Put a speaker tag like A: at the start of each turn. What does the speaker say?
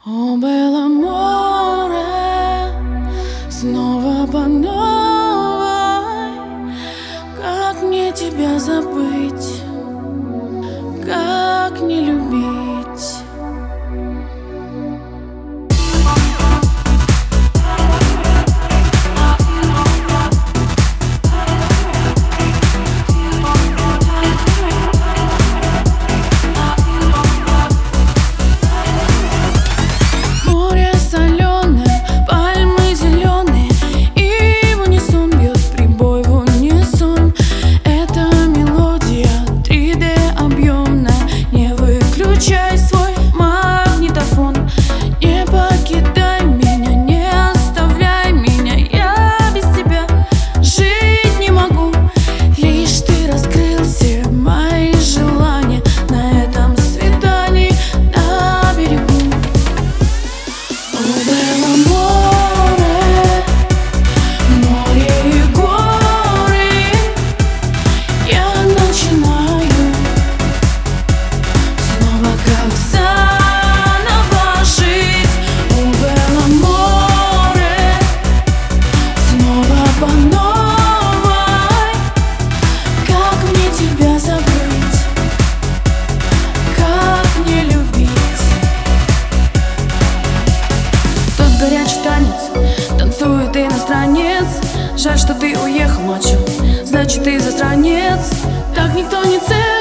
A: О, белое море, снова по новой. Как мне тебя забыть, как не любить? Включай свой магнитофон, не покидай меня, не оставляй меня. Я без тебя жить не могу. Лишь ты раскрыл все мои желания на этом свидании на берегу. О, белое море, море и горы, я начинаю как заново жить. О, белое море, снова по новой. Как мне тебя забыть, как не любить? Тот горячий танец танцует иностранец. Жаль, что ты уехал ночью, значит ты засранец. Так никто не ценит.